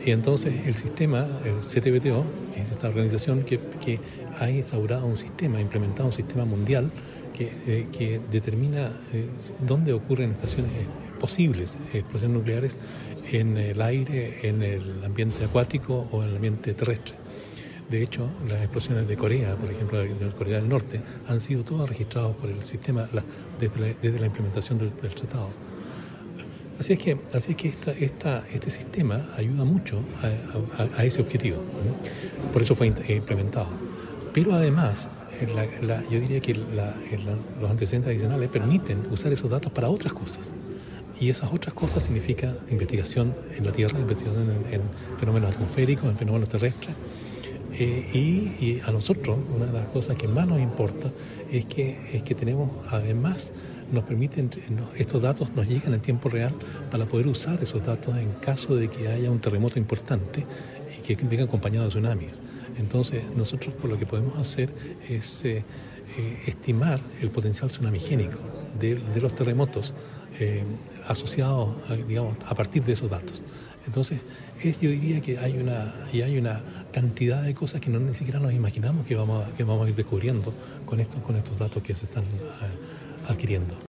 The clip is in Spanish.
Y entonces el sistema, el CTBTO, es esta organización que ha instaurado un sistema, ha implementado un sistema mundial que determina dónde ocurren estaciones posibles, explosiones nucleares en el aire, en el ambiente acuático o en el ambiente terrestre. De hecho, las explosiones de Corea, por ejemplo, de Corea del Norte, han sido todas registradas por el sistema desde la implementación del tratado. Así es que este sistema ayuda mucho a ese objetivo, ¿no? Por eso fue implementado. Pero además, yo diría que los antecedentes adicionales permiten usar esos datos para otras cosas. Y esas otras cosas significan investigación en la Tierra, investigación en fenómenos atmosféricos, en fenómenos terrestres. Y a nosotros, una de las cosas que más nos importa es que tenemos, además, nos permiten, estos datos nos llegan en tiempo real para poder usar esos datos en caso de que haya un terremoto importante y que venga acompañado de tsunamis. Entonces, nosotros lo que podemos hacer es estimar el potencial tsunamigénico de los terremotos asociados, digamos, a partir de esos datos. Entonces, yo diría que hay una cantidad de cosas que ni siquiera nos imaginamos que vamos a ir descubriendo con estos datos que se están adquiriendo.